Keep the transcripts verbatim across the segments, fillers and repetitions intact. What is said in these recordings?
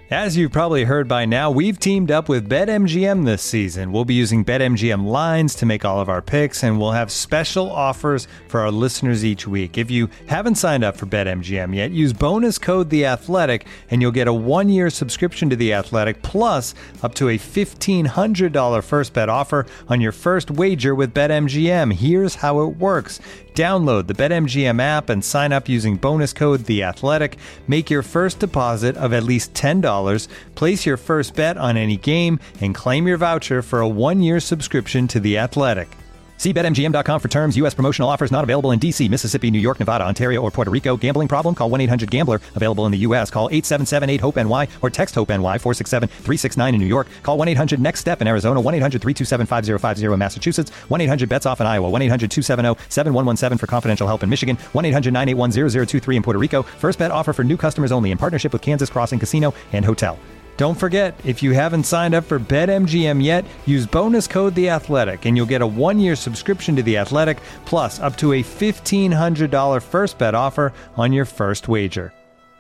As you've probably heard by now, we've teamed up with BetMGM this season. We'll be using BetMGM lines to make all of our picks, and we'll have special offers for our listeners each week. If you haven't signed up for BetMGM yet, use bonus code The Athletic, and you'll get a one-year subscription to The Athletic, plus up to a fifteen hundred dollars first bet offer on your first wager with BetMGM. Here's how it works. Download the BetMGM app and sign up using bonus code The Athletic. Make your first deposit of at least ten dollars. Place your first bet on any game and claim your voucher for a one-year subscription to The Athletic. See Bet M G M dot com for terms. U S promotional offers not available in D C, Mississippi, New York, Nevada, Ontario, or Puerto Rico. Gambling problem? Call one eight hundred gambler. Available in the U S. Call eight seven seven eight hope N Y or text HOPE-NY four six seven three six nine in New York. Call one eight hundred next step in Arizona. one eight hundred three two seven five zero five zero in Massachusetts. one eight hundred bets off in Iowa. one eight hundred two seven zero seven one one seven for confidential help in Michigan. one eight hundred nine eight one zero zero two three in Puerto Rico. First bet offer for new customers only in partnership with Kansas Crossing Casino and Hotel. Don't forget, if you haven't signed up for BetMGM yet, use bonus code The Athletic, and you'll get a one-year subscription to The Athletic, plus up to a fifteen hundred dollars first bet offer on your first wager.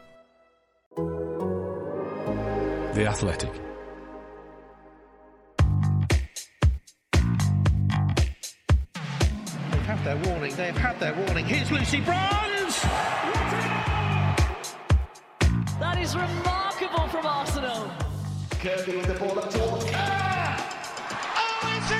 The Athletic. They've had their warning, they've had their warning. Here's Lucy Bronze! That is remarkable from Arsenal. Kirby with the ball up towards Kerr! Oh, it's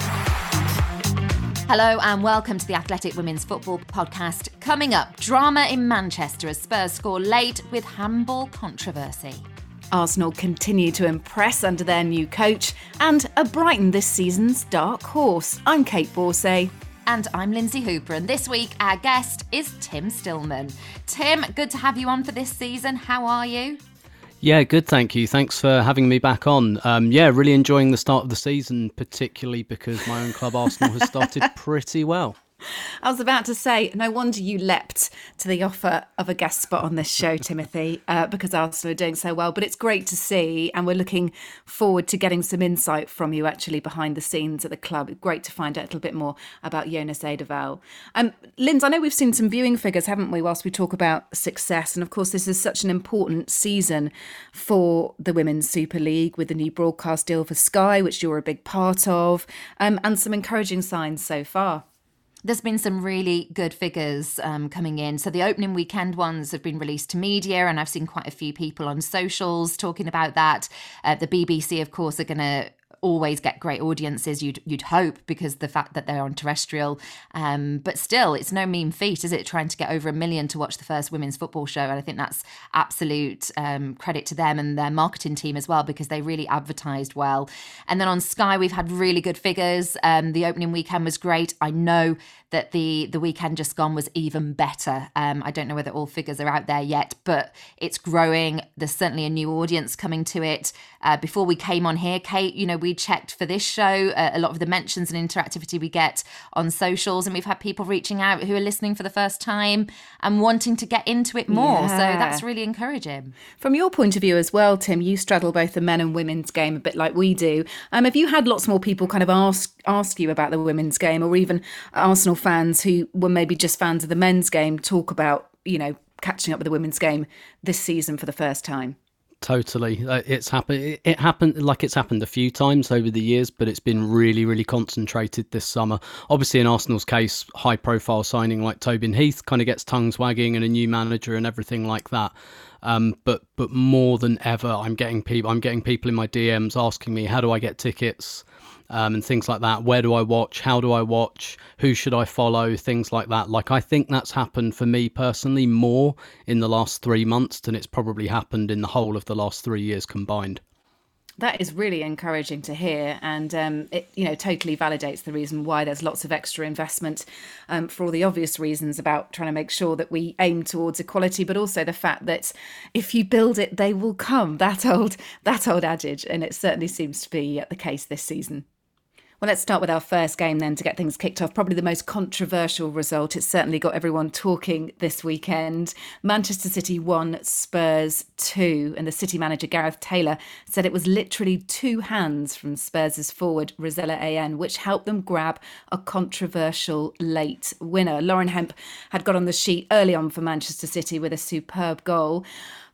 in! Hello and welcome to the Athletic Women's Football Podcast. Coming up, drama in Manchester as Spurs score late with handball controversy. Arsenal continue to impress under their new coach, and a Brighton this season's dark horse. I'm Kate Borsay. And I'm Lindsay Hooper, and this week our guest is Tim Stillman. Tim, good to have you on for this season. How are you? Yeah, good, thank you. Thanks for having me back on. Um, yeah, really enjoying the start of the season, particularly because my own club Arsenal has started pretty well. I was about to say, no wonder you leapt to the offer of a guest spot on this show, Timothy, uh, because Arsenal are doing so well. But it's great to see, and we're looking forward to getting some insight from you actually behind the scenes at the club. Great to find out a little bit more about Jonas Eidevall. Um, Linz, I know we've seen some viewing figures, haven't we, whilst we talk about success. And of course, this is such an important season for the Women's Super League with the new broadcast deal for Sky, which you're a big part of, um, and some encouraging signs so far. There's been some really good figures um, coming in. So the opening weekend ones have been released to media, and I've seen quite a few people on socials talking about that. Uh, the B B C, of course, are going to always get great audiences, you'd you'd hope, because the fact that they're on terrestrial. Um, but still, it's no mean feat, is it, trying to get over a million to watch the first women's football show? And I think that's absolute um, credit to them and their marketing team as well, because they really advertised well. And then on Sky, we've had really good figures. Um, the opening weekend was great. I know that the, the weekend just gone was even better. Um, I don't know whether all figures are out there yet, but it's growing. There's certainly a new audience coming to it. Uh, before we came on here, Kate, you know, we checked for this show uh, a lot of the mentions and interactivity we get on socials, and we've had people reaching out who are listening for the first time and wanting to get into it more. Yeah. So that's really encouraging. From your point of view as well, Tim, you straddle both the men and women's game a bit like we do. Um, have you had lots more people kind of ask ask you about the women's game, or even Arsenal fans who were maybe just fans of the men's game talk about, you know, catching up with the women's game this season for the first time? Totally. It's happened. It happened like it's happened a few times over the years, but it's been really, really concentrated this summer. Obviously, in Arsenal's case, high profile signing like Tobin Heath kind of gets tongues wagging, and a new manager and everything like that. Um, but but more than ever, I'm getting people. I'm getting people in my D Ms asking me, how do I get tickets? Um, and things like that. Where do I watch? How do I watch? Who should I follow? Things like that. Like, I think that's happened for me personally more in the last three months than it's probably happened in the whole of the last three years combined. That is really encouraging to hear, and um, it, you know, totally validates the reason why there's lots of extra investment um, for all the obvious reasons about trying to make sure that we aim towards equality, but also the fact that if you build it, they will come. That old, that old adage, and it certainly seems to be the case this season. Well, let's start with our first game then to get things kicked off. Probably the most controversial result. It's certainly got everyone talking this weekend. Manchester City won, Spurs two. And the City manager, Gareth Taylor, said it was literally two hands from Spurs' forward, Rosella A N, which helped them grab a controversial late winner. Lauren Hemp had got on the sheet early on for Manchester City with a superb goal.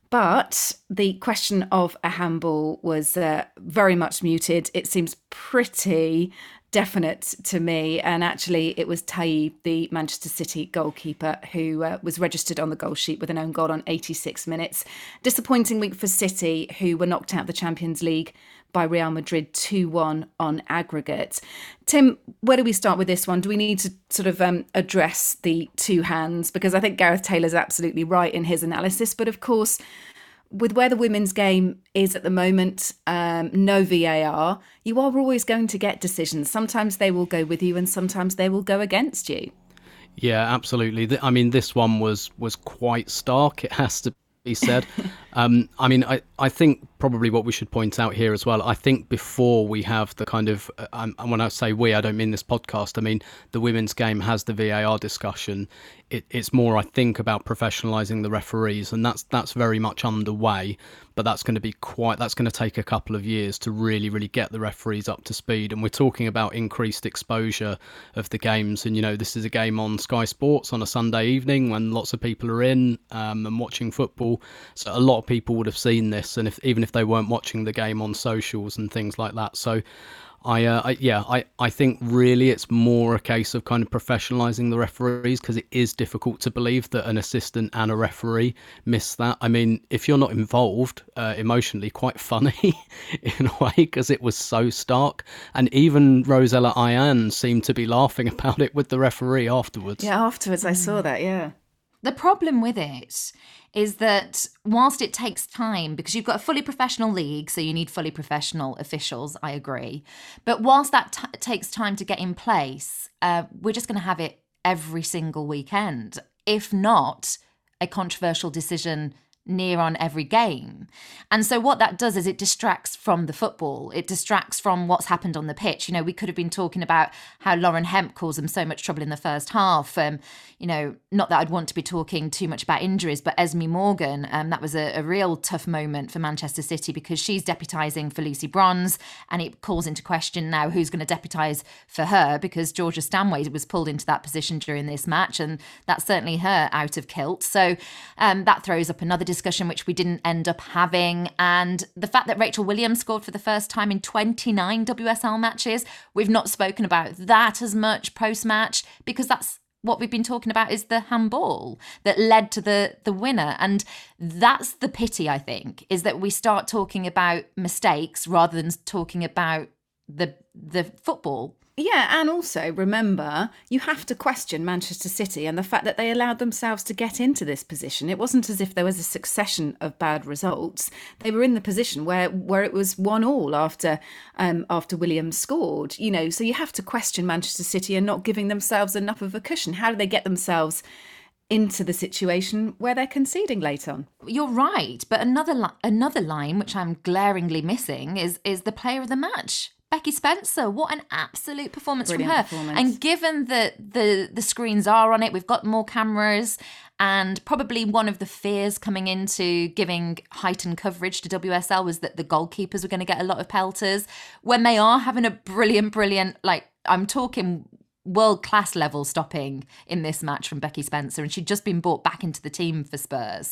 But the question of a handball was uh, very much muted. It seems pretty definite to me. And actually, it was Taib, the Manchester City goalkeeper, who uh, was registered on the goal sheet with an own goal on eighty-six minutes. Disappointing week for City, who were knocked out of the Champions League by Real Madrid two one on aggregate. Tim, where do we start with this one? Do we need to sort of um, address the two hands? Because I think Gareth Taylor's absolutely right in his analysis. But of course, with where the women's game is at the moment, um, no V A R, you are always going to get decisions. Sometimes they will go with you and sometimes they will go against you. Yeah, absolutely. I mean, this one was was quite stark, it has to be said. um, I mean, I, I think probably what we should point out here as well, I think before we have the kind of, um, and when I say we, I don't mean this podcast, I mean the women's game has the V A R discussion. It, it's more, I think, about professionalising the referees, and that's that's very much underway. But that's going to be quite, that's going to take a couple of years to really, really get the referees up to speed. And we're talking about increased exposure of the games. And, you know, this is a game on Sky Sports on a Sunday evening when lots of people are in um, and watching football. So a lot of people would have seen this, and if even if they weren't watching the game on socials and things like that. So I, uh, I yeah, I, I think really it's more a case of kind of professionalising the referees, because it is difficult to believe that an assistant and a referee miss that. I mean, if you're not involved uh, emotionally, quite funny in a way, because it was so stark. And even Rosella Ayane seemed to be laughing about it with the referee afterwards. Yeah, afterwards I saw that, yeah. The problem with it is that whilst it takes time, because you've got a fully professional league, so you need fully professional officials, I agree. But whilst that t- takes time to get in place, uh, we're just going to have it every single weekend, if not a controversial decision near on every game. And so what that does is it distracts from the football. It distracts from what's happened on the pitch. You know, we could have been talking about how Lauren Hemp caused them so much trouble in the first half. Um, you know, not that I'd want to be talking too much about injuries, but Esme Morgan, um, that was a, a real tough moment for Manchester City, because she's deputising for Lucy Bronze, and it calls into question now who's going to deputise for her, because Georgia Stanway was pulled into that position during this match, and that's certainly her out of kilt. So um, that throws up another discussion discussion which we didn't end up having. And the fact that Rachel Williams scored for the first time in twenty-nine W S L matches, we've not spoken about that as much post-match, because that's what we've been talking about, is the handball that led to the the winner. And that's the pity, I think, is that we start talking about mistakes rather than talking about the the football. Yeah, and also remember, you have to question Manchester City and the fact that they allowed themselves to get into this position. It wasn't as if there was a succession of bad results. They were in the position where where it was one all after um, after Williams scored. You know, so you have to question Manchester City and not giving themselves enough of a cushion. How do they get themselves into the situation where they're conceding late on? You're right, but another li- another line which I'm glaringly missing is is the player of the match. Becky Spencer, what an absolute performance Brilliant from her. Performance. And given that the, the screens are on it, we've got more cameras, and probably one of the fears coming into giving heightened coverage to W S L was that the goalkeepers were going to get a lot of pelters. When they are having a brilliant, brilliant, like I'm talking world-class level stopping in this match from Becky Spencer, and she'd just been brought back into the team for Spurs.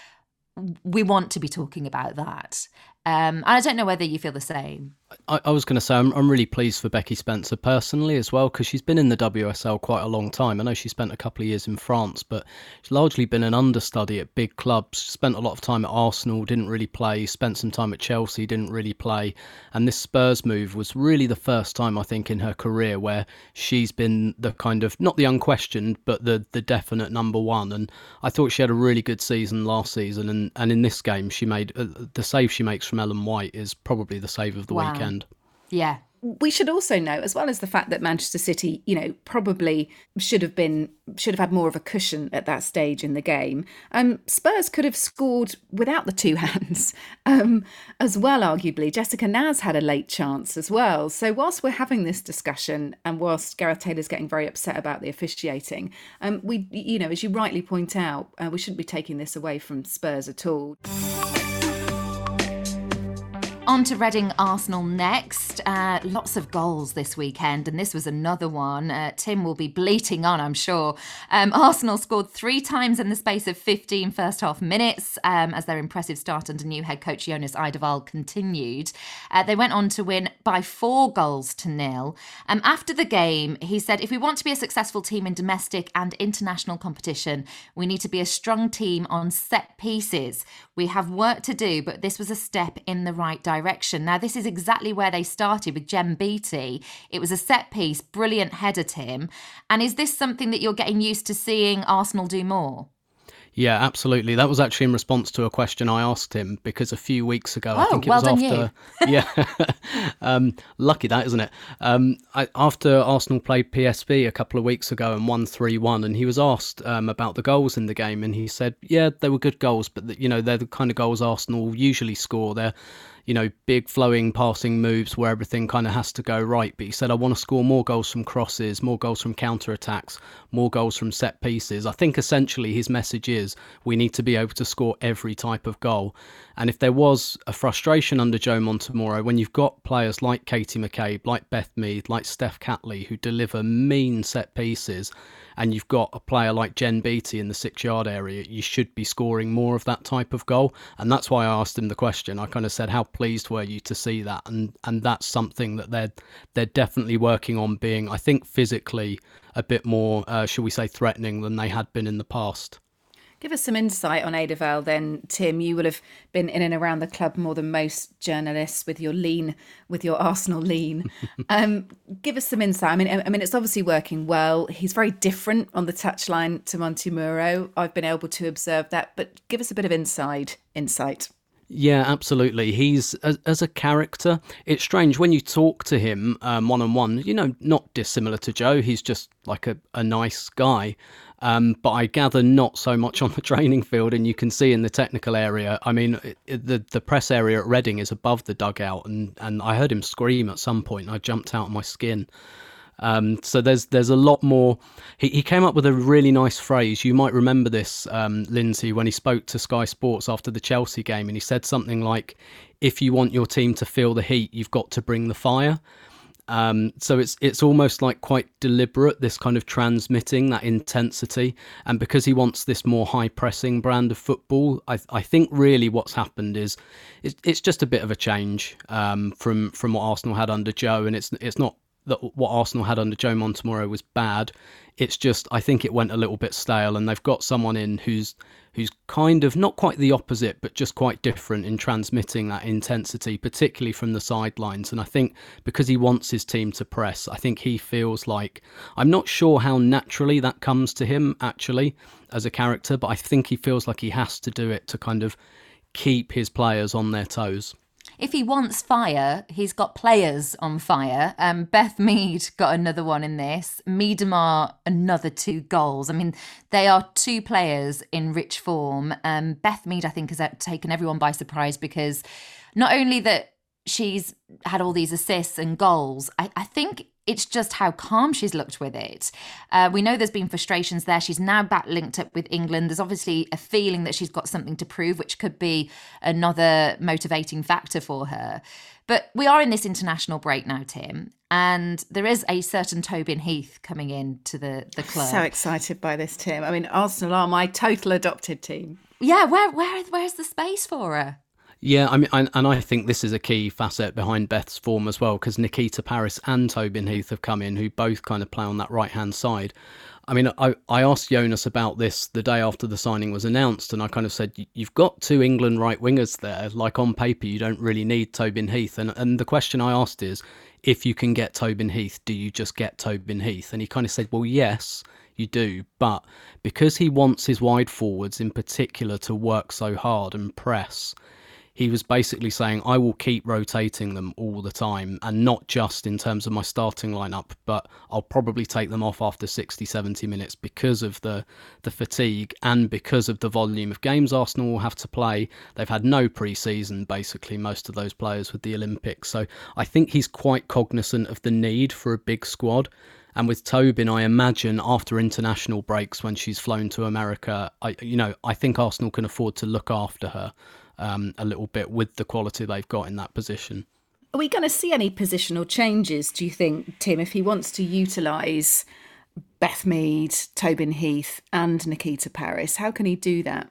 We want to be talking about that. Um, and I don't know whether you feel the same. I, I was going to say, I'm, I'm really pleased for Becky Spencer personally as well, because she's been in the W S L quite a long time. I know she spent a couple of years in France, but she's largely been an understudy at big clubs. Spent a lot of time at Arsenal, didn't really play. Spent some time at Chelsea, didn't really play. And this Spurs move was really the first time, I think, in her career where she's been the kind of, not the unquestioned, but the the definite number one. And I thought she had a really good season last season. And, and in this game, she made uh, the save she makes from Ellen White is probably the save of the Wow. weekend. Yeah. We should also note, as well as the fact that Manchester City, you know, probably should have been should have had more of a cushion at that stage in the game. Um, Spurs could have scored without the two hands um, as well, arguably. Jessica Naz had a late chance as well. So whilst we're having this discussion, and whilst Gareth Taylor's getting very upset about the officiating, um, we, you know, as you rightly point out, uh, we shouldn't be taking this away from Spurs at all. On to Reading Arsenal next. Uh, lots of goals this weekend, and this was another one. Uh, Tim will be bleating on, I'm sure. Um, Arsenal scored three times in the space of fifteen first half minutes um, as their impressive start under new head coach Jonas Eidevall continued. Uh, they went on to win by four goals to nil. Um, after the game, he said, if we want to be a successful team in domestic and international competition, we need to be a strong team on set pieces. We have work to do, but this was a step in the right direction. direction. Now, this is exactly where they started with Jen Beattie. It was a set piece, brilliant header, Tim. And is this something that you're getting used to seeing Arsenal do more? Yeah, absolutely. That was actually in response to a question I asked him, because a few weeks ago, oh, I think it well was done after. You. yeah, um, lucky that, isn't it? Um, I, after Arsenal played P S V a couple of weeks ago and won three one, and he was asked um, about the goals in the game, and he said, "Yeah, they were good goals, but you know they're the kind of goals Arsenal usually score. They're you know, big flowing passing moves where everything kind of has to go right. But he said, I want to score more goals from crosses, more goals from counter-attacks, more goals from set pieces. I think essentially his message is we need to be able to score every type of goal. And if there was a frustration under Joe Montemurro, when you've got players like Katie McCabe, like Beth Mead, like Steph Catley, who deliver mean set pieces, and you've got a player like Jen Beattie in the six-yard area, you should be scoring more of that type of goal. And that's why I asked him the question. I kind of said, how pleased were you to see that? And and that's something that they're, they're definitely working on being, I think, physically a bit more, uh, shall we say, threatening than they had been in the past. Give us some insight on Eidevall then, Tim. You will have been in and around the club more than most journalists with your lean, with your Arsenal lean. um, give us some insight. I mean, I mean, it's obviously working well. He's very different on the touchline to Montemurro. I've been able to observe that, but give us a bit of inside insight. Yeah, absolutely. He's, as, as a character, it's strange when you talk to him um, one-on-one, you know, not dissimilar to Joe. He's just like a, a nice guy. Um, but I gather not so much on the training field, and you can see in the technical area. I mean, it, it, the the press area at Reading is above the dugout, and, and I heard him scream at some point, and I jumped out of my skin. Um, so there's there's a lot more. He, he came up with a really nice phrase. You might remember this, um, Lindsay, when he spoke to Sky Sports after the Chelsea game, and he said something like, "If you want your team to feel the heat, you've got to bring the fire." Um, so it's it's almost like quite deliberate, this kind of transmitting that intensity. And because he wants this more high pressing brand of football, I, I think really what's happened is it's, it's just a bit of a change um, from from what Arsenal had under Joe. And it's it's not that what Arsenal had under Joe Montemurro was bad. It's just, I think it went a little bit stale, and they've got someone in who's who's kind of not quite the opposite, but just quite different in transmitting that intensity, particularly from the sidelines. And I think because he wants his team to press, I think he feels like, I'm not sure how naturally that comes to him actually as a character, but I think he feels like he has to do it to kind of keep his players on their toes. If he wants fire, he's got players on fire. Um, Beth Mead got another one in this. Miedemar, another two goals. I mean, they are two players in rich form. Um, Beth Mead, I think, has taken everyone by surprise because not only that she's had all these assists and goals, I, I think it's just how calm she's looked with it. Uh, we know there's been frustrations there. She's now back linked up with England. There's obviously a feeling that she's got something to prove, which could be another motivating factor for her. But we are in this international break now, Tim, and there is a certain Tobin Heath coming in to the, the club. So excited by this, Tim. I mean, Arsenal are my total adopted team. Yeah, where where where's the space for her? Yeah, I mean, and I think this is a key facet behind Beth's form as well, because Nikita Parris and Tobin Heath have come in, who both kind of play on that right-hand side. I mean, I, I asked Jonas about this the day after the signing was announced, and I kind of said, you've got two England right-wingers there. Like, on paper, you don't really need Tobin Heath. And, and the question I asked is, if you can get Tobin Heath, do you just get Tobin Heath? And he kind of said, well, yes, you do. But because he wants his wide forwards in particular to work so hard and press, he was basically saying, I will keep rotating them all the time, and not just in terms of my starting lineup, but I'll probably take them off after sixty, seventy minutes because of the, the fatigue and because of the volume of games Arsenal will have to play. They've had no pre-season, basically, most of those players with the Olympics. So I think he's quite cognizant of the need for a big squad. And with Tobin, I imagine after international breaks when she's flown to America, I, you know, I think Arsenal can afford to look after her. um, a little bit with the quality they've got in that position. Are we going to see any positional changes, do you think, Tim, if he wants to utilise Beth Mead, Tobin Heath and Nikita Parris? How can he do that,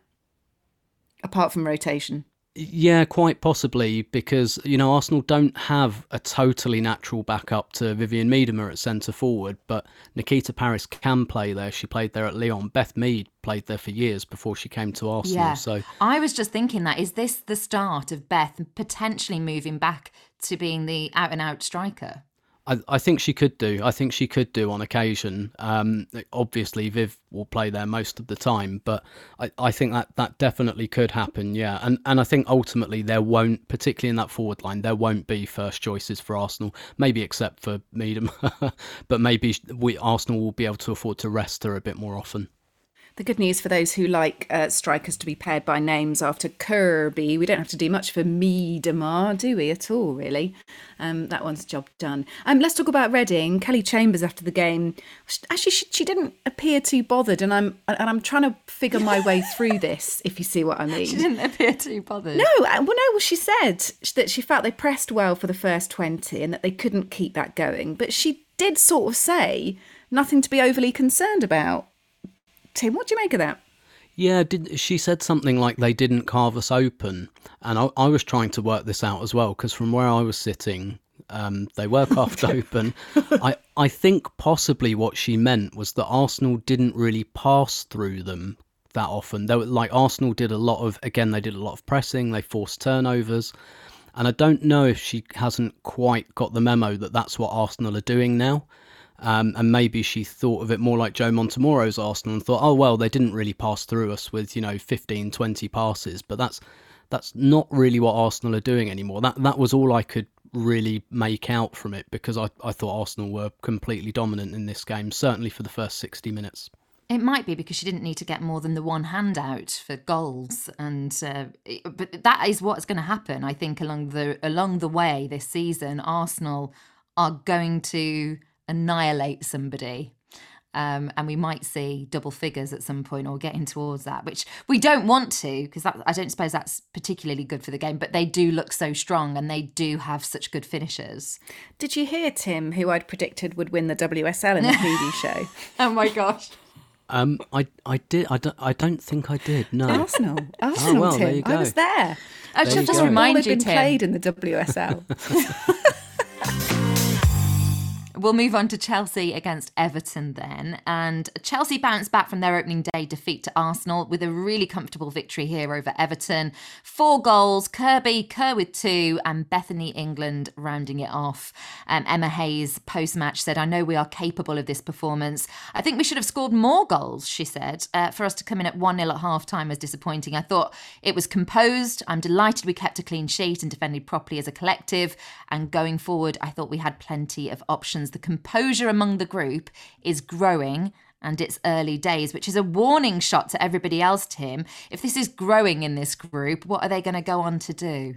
apart from rotation? Yeah, quite possibly, because, you know, Arsenal don't have a totally natural backup to Vivian Miedema at centre forward, but Nikita Parris can play there. She played there at Lyon. Beth Mead played there for years before she came to Arsenal. Yeah. So I was just thinking that, is this the start of Beth potentially moving back to being the out-and-out striker? I, I think she could do. I think she could do on occasion. Um, obviously, Viv will play there most of the time, but I, I think that, that definitely could happen, yeah. And and I think ultimately there won't, particularly in that forward line, there won't be first choices for Arsenal, maybe except for Meadham, but maybe we Arsenal will be able to afford to rest her a bit more often. The good news for those who like uh, strikers to be paired by names after Kirby, we don't have to do much for Miedema, do we, at all, really? Um, that one's job done. Um, let's talk about Reading. Kelly Chambers after the game. Actually, she, she didn't appear too bothered, and I'm and I'm trying to figure my way through this, if you see what I mean. She didn't appear too bothered. No, well, no, well, she said that she felt they pressed well for the first twenty and that they couldn't keep that going. But she did sort of say nothing to be overly concerned about. Tim, what do you make of that? Yeah, did, she said something like they didn't carve us open. And I, I was trying to work this out as well, because from where I was sitting, um, they were carved open. I, I think possibly what she meant was that Arsenal didn't really pass through them that often. They were, like Arsenal did a lot of, again, they did a lot of pressing, they forced turnovers. And I don't know if she hasn't quite got the memo that that's what Arsenal are doing now. Um, and maybe she thought of it more like Joe Montemoro's Arsenal and thought, oh, well, they didn't really pass through us with, you know, fifteen, twenty passes. But that's that's not really what Arsenal are doing anymore. That that was all I could really make out from it, because I, I thought Arsenal were completely dominant in this game, certainly for the first sixty minutes. It might be because she didn't need to get more than the one hand out for goals, and uh, but that is what's going to happen, I think, along the along the way this season. Arsenal are going to annihilate somebody, um, and we might see double figures at some point, or getting towards that, which we don't want to, because I don't suppose that's particularly good for the game. But they do look so strong, and they do have such good finishers. Did you hear, Tim, who I'd predicted would win the W S L in the preview show? Oh my gosh. Um, I I did I don't I don't think I did. No. Arsenal, Arsenal, oh, well, Tim. there you go. I was there. I There should you just go. remind All you, had been Tim. played in the W S L. We'll move on to Chelsea against Everton then. And Chelsea bounced back from their opening day defeat to Arsenal with a really comfortable victory here over Everton. Four goals, Kirby, Kerr with two, and Bethany England rounding it off. Um, Emma Hayes, post-match, said, I know we are capable of this performance. I think we should have scored more goals, she said. Uh, for us to come in at one nil at half-time was disappointing. I thought it was composed. I'm delighted we kept a clean sheet and defended properly as a collective. And going forward, I thought we had plenty of options. The composure among the group is growing, and it's early days, which is a warning shot to everybody else, Tim. If this is growing in this group, what are they going to go on to do?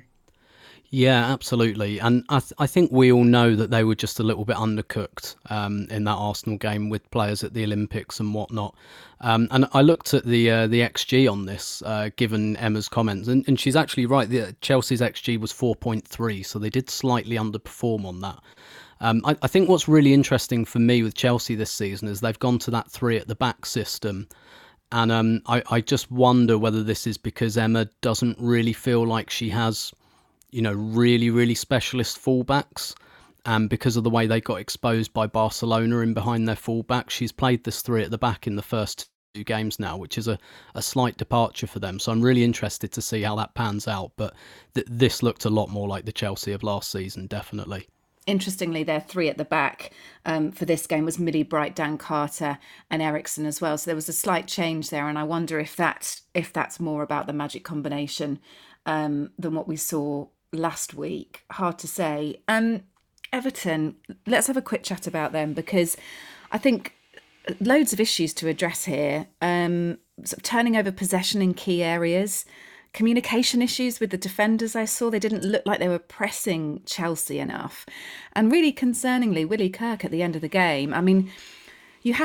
Yeah, absolutely. And I, th- I think we all know that they were just a little bit undercooked um, in that Arsenal game with players at the Olympics and whatnot. Um, and I looked at the uh, the X G on this, uh, given Emma's comments, and, and she's actually right. The, Chelsea's X G was four point three, so they did slightly underperform on that. Um, I, I think what's really interesting for me with Chelsea this season is they've gone to that three at the back system. And um, I, I just wonder whether this is because Emma doesn't really feel like she has, you know, really, really specialist fullbacks. And because of the way they got exposed by Barcelona in behind their fullback, she's played this three at the back in the first two games now, which is a, a slight departure for them. So I'm really interested to see how that pans out. But th- this looked a lot more like the Chelsea of last season, definitely. Interestingly, their three at the back um, for this game was Millie Bright, Dan Carter and Eriksson as well. So there was a slight change there. And I wonder if that's, if that's more about the magic combination um, than what we saw last week. Hard to say. Um, Everton, let's have a quick chat about them, because I think loads of issues to address here. Um, sort of turning over possession in key areas. Communication issues with the defenders I saw. They didn't look like they were pressing Chelsea enough. And really concerningly, Willie Kirk at the end of the game. I mean, you have to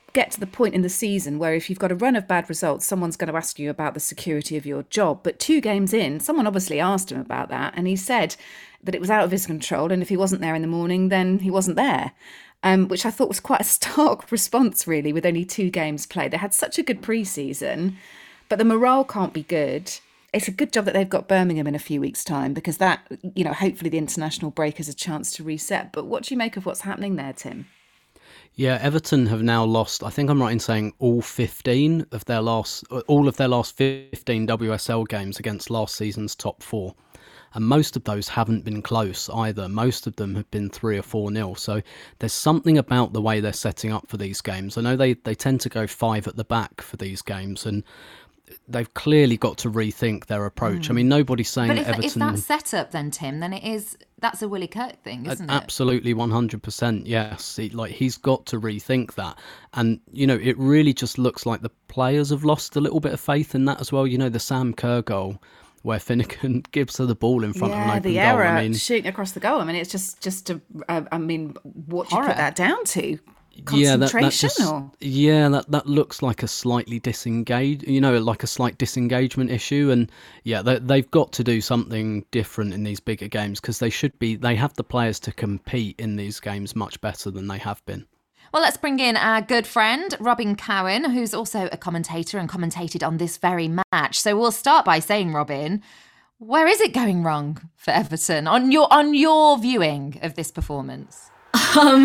get to the point in the season where if you've got a run of bad results, someone's going to ask you about the security of your job. But two games in, someone obviously asked him about that, and he said that it was out of his control, and if he wasn't there in the morning, then he wasn't there. Um, which I thought was quite a stark response, really, with only two games played. They had such a good pre-season, but the morale can't be good. It's a good job that they've got Birmingham in a few weeks' time, because that, you know, hopefully the international break is a chance to reset. But what do you make of what's happening there, Tim? Yeah, Everton have now lost, I think I'm right in saying, all fifteen of their last, all of their last fifteen W S L games against last season's top four. And most of those haven't been close either. Most of them have been three or four nil. So there's something about the way they're setting up for these games. I know they, they tend to go five at the back for these games, and they've clearly got to rethink their approach. Mm. I mean, nobody's saying but that if, Everton... if that's set up then, Tim, then it is, that's a Willie Kirk thing, isn't it? Absolutely, one hundred percent, yes. He, like, he's got to rethink that. And, you know, it really just looks like the players have lost a little bit of faith in that as well. You know, the Sam Kerr goal, where Finnegan gives her the ball in front yeah, of an open the goal. error I mean, shooting across the goal. I mean, it's just, just a, uh, I mean, what do you Horror. put that down to? Yeah, that, that Concentration? just, or? yeah, that, that looks like a slightly disengaged, you know, like a slight disengagement issue. And yeah, they, they've got to do something different in these bigger games, because they should be, they have the players to compete in these games much better than they have been. Well, let's bring in our good friend, Robin Cowan, who's also a commentator and commentated on this very match. So we'll start by saying, Robin, where is it going wrong for Everton on your on your viewing of this performance? Um,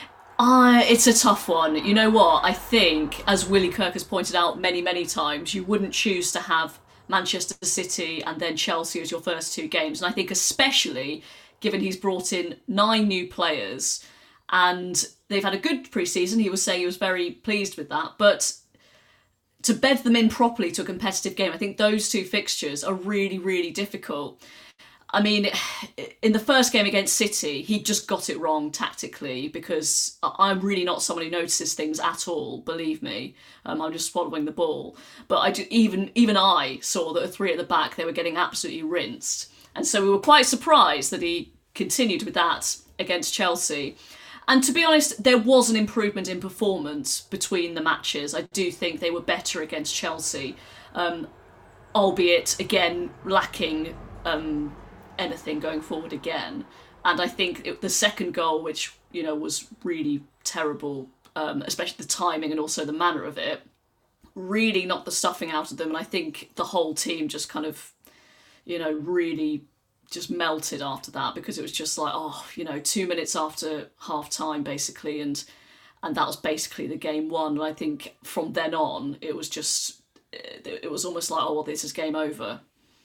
uh, it's a tough one. You know what? I think, as Willie Kirk has pointed out many, many times, you wouldn't choose to have Manchester City and then Chelsea as your first two games. And I think especially given he's brought in nine new players and they've had a good pre-season, he was saying he was very pleased with that. But to bed them in properly to a competitive game, I think those two fixtures are really, really difficult. I mean, in the first game against City, he just got it wrong tactically, because I'm really not someone who notices things at all, believe me. Um, I'm just following the ball. But I do, even even I saw that a three at the back, they were getting absolutely rinsed. And so we were quite surprised that he continued with that against Chelsea. And to be honest, there was an improvement in performance between the matches. I do think they were better against Chelsea, um, albeit, again, lacking um, anything going forward again. And I think it, the second goal, which, you know, was really terrible, um, especially the timing and also the manner of it, really knocked the stuffing out of them. And I think the whole team just kind of, you know, really just melted after that, because it was just like, oh, you know, two minutes after half time basically, and and that was basically the game won. And I think from then on it was just, it was almost like, oh well, this is game over.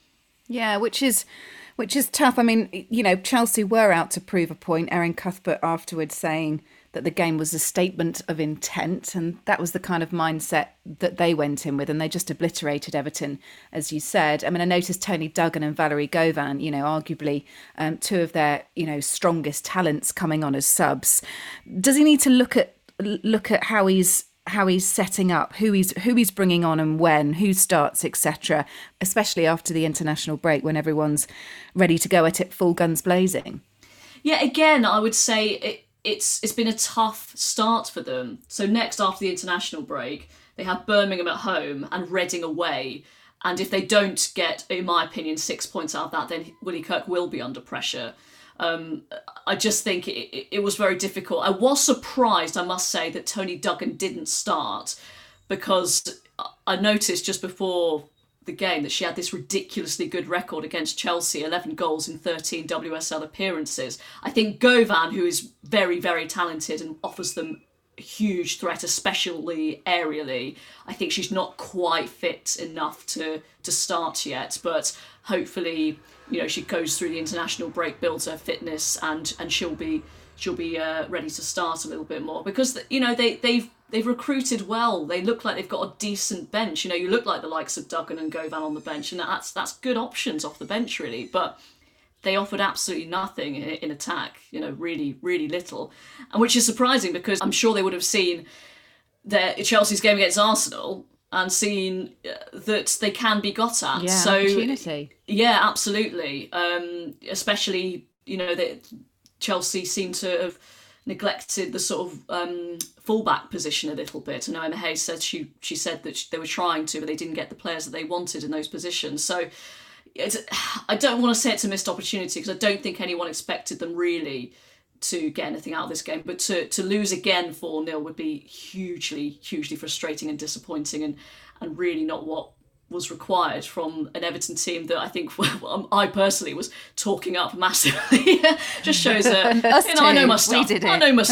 Yeah, which is which is tough. I mean, you know, Chelsea were out to prove a point. Erin Cuthbert afterwards saying that the game was a statement of intent, and that was the kind of mindset that they went in with, and they just obliterated Everton, as you said. I mean, I noticed Tony Duggan and Valerie Govan, you know, arguably um, two of their, you know, strongest talents coming on as subs. Does he need to look at look at how he's how he's setting up, who he's who he's bringing on and when, who starts, et cetera, especially after the international break when everyone's ready to go at it full guns blazing? Yeah, again, I would say it, it's it's been a tough start for them. So next, after the international break, they have Birmingham at home and Reading away. And if they don't get, in my opinion, six points out of that, then Willie Kirk will be under pressure. Um, I just think it, it was very difficult. I was surprised, I must say, that Tony Duggan didn't start, because I noticed just before the game that she had this ridiculously good record against Chelsea, eleven goals in thirteen W S L appearances. I think Govan, who is very, very talented and offers them a huge threat, especially aerially, I think she's not quite fit enough to, to start yet, but hopefully, you know, she goes through the international break, builds her fitness, and and she'll be she'll be uh, ready to start a little bit more, because, you know, they they've they've recruited well. They look like they've got a decent bench. You know, you look like the likes of Duggan and Govan on the bench, and that's that's good options off the bench, really. But they offered absolutely nothing in, in attack. You know, really really little, and which is surprising, because I'm sure they would have seen their Chelsea's game against Arsenal and seen that they can be got at. Yeah, so, opportunity. Yeah, absolutely. Um, especially, you know, that Chelsea seem to have neglected the sort of um, fullback position a little bit. I know Emma Hayes said she she said that she, they were trying to, but they didn't get the players that they wanted in those positions. So it's, I don't want to say it's a missed opportunity because I don't think anyone expected them really to get anything out of this game. But to to lose again four nil would be hugely, hugely frustrating and disappointing, and and really not what was required from an Everton team that I think I personally was talking up massively. Just shows that you know, I know my stuff. We did it. I know my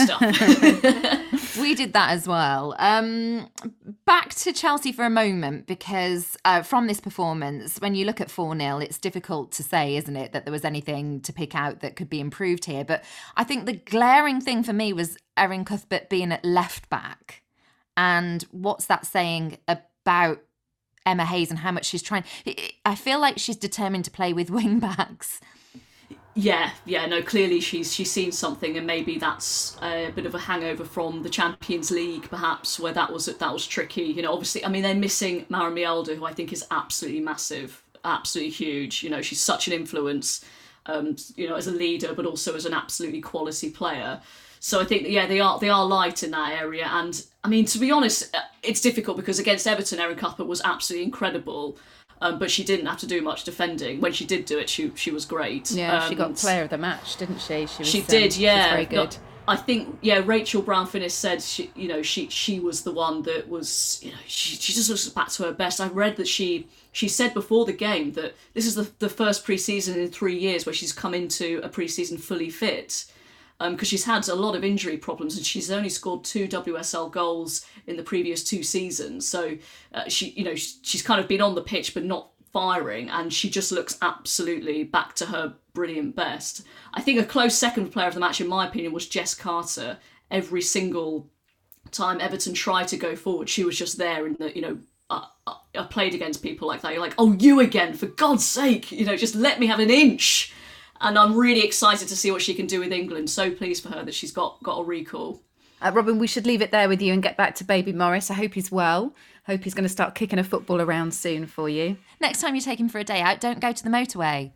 stuff. We did that as well. Um, back to Chelsea for a moment, because uh, from this performance, when you look at four nil, it's difficult to say, isn't it, that there was anything to pick out that could be improved here. But I think the glaring thing for me was Erin Cuthbert being at left back. And what's that saying about Emma Hayes and how much she's trying? I feel like she's determined to play with wing backs. Yeah, yeah, no, clearly she's she's seen something, and maybe that's a bit of a hangover from the Champions League, perhaps, where that was that was tricky. You know, obviously, I mean, they're missing Mara Mielda, who I think is absolutely massive, absolutely huge. You know, she's such an influence, um, you know, as a leader, but also as an absolutely quality player. So I think, yeah, they are they are light in that area. And I mean, to be honest, it's difficult because against Everton, Erin Cuthbert was absolutely incredible. Um, but she didn't have to do much defending. When she did do it, she she was great. Yeah, um, she got player of the match, didn't she? She, was, she um, did, yeah. She was very good. No, I think, yeah, Rachel Brown-Finnis said, she, you know, she she was the one that was, you know, she, she just looks back to her best. I read that she she said before the game that this is the, the first pre-season in three years where she's come into a pre-season fully fit. Because um, she's had a lot of injury problems and she's only scored two W S L goals in the previous two seasons. So uh, she, you know, she's kind of been on the pitch but not firing, and she just looks absolutely back to her brilliant best. I think a close second player of the match, in my opinion, was Jess Carter. Every single time Everton tried to go forward, she was just there. In the, you know, I, I, I played against people like that. You're like, oh, you again, for God's sake, you know, just let me have an inch. And I'm really excited to see what she can do with England. So pleased for her that she's got, got a recall. Uh, Robin, we should leave it there with you and get back to baby Morris. I hope he's well. Hope he's going to start kicking a football around soon for you. Next time you take him for a day out, don't go to the motorway.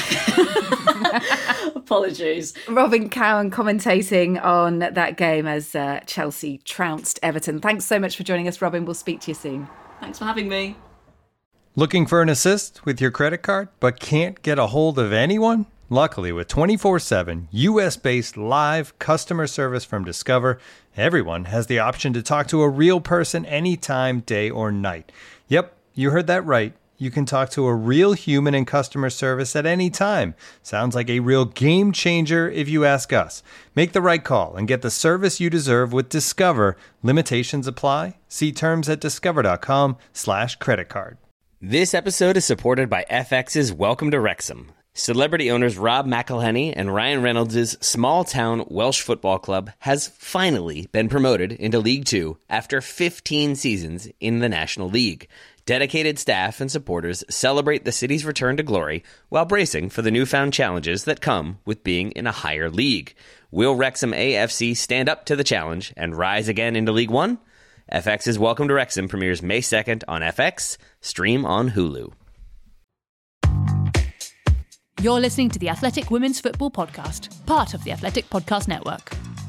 Apologies. Robin Cowan commentating on that game as uh, Chelsea trounced Everton. Thanks so much for joining us, Robin. We'll speak to you soon. Thanks for having me. Looking for an assist with your credit card but can't get a hold of anyone? Luckily, with twenty-four seven U S-based live customer service from Discover, everyone has the option to talk to a real person anytime, day or night. Yep, you heard that right. You can talk to a real human in customer service at any time. Sounds like a real game changer if you ask us. Make the right call and get the service you deserve with Discover. Limitations apply. See terms at discover.com slash credit card. This episode is supported by F X's Welcome to Wrexham. Celebrity owners Rob McElhenney and Ryan Reynolds' small-town Welsh football club has finally been promoted into League Two after fifteen seasons in the National League. Dedicated staff and supporters celebrate the city's return to glory while bracing for the newfound challenges that come with being in a higher league. Will Wrexham A F C stand up to the challenge and rise again into League One? F X's Welcome to Wrexham premieres May second on F X, stream on Hulu. You're listening to the Athletic Women's Football Podcast, part of the Athletic Podcast Network.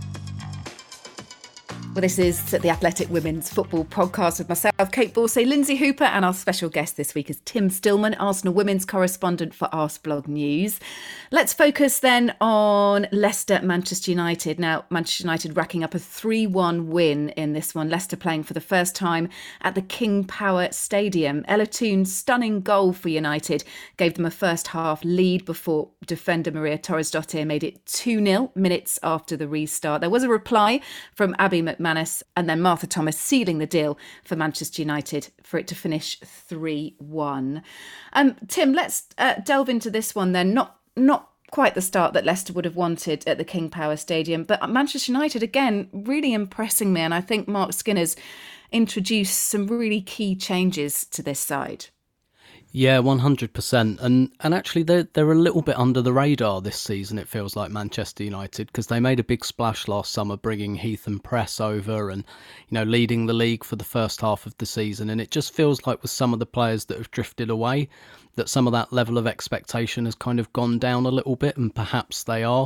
Well, this is the Athletic Women's Football Podcast with myself, Kate Borsay, Lindsay Hooper, and our special guest this week is Tim Stillman, Arsenal women's correspondent for Arsblog News. Let's focus then on Leicester Manchester United. Now, Manchester United racking up a three one win in this one. Leicester playing for the first time at the King Power Stadium. Ella Toon's stunning goal for United gave them a first half lead before defender Maria Torres-Dottir made it two nil minutes after the restart. There was a reply from Abby McMahon and then Martha Thomas sealing the deal for Manchester United for it to finish three one. Um, Tim, let's uh, delve into this one then. Not not quite the start that Leicester would have wanted at the King Power Stadium, but Manchester United, again, really impressing me. And I think Mark Skinner's introduced some really key changes to this side. Yeah, one hundred percent. And and actually, they're, they're a little bit under the radar this season, it feels like, Manchester United, because they made a big splash last summer, bringing Heath and Press over and, you know, leading the league for the first half of the season. And it just feels like with some of the players that have drifted away, that some of that level of expectation has kind of gone down a little bit, and perhaps they are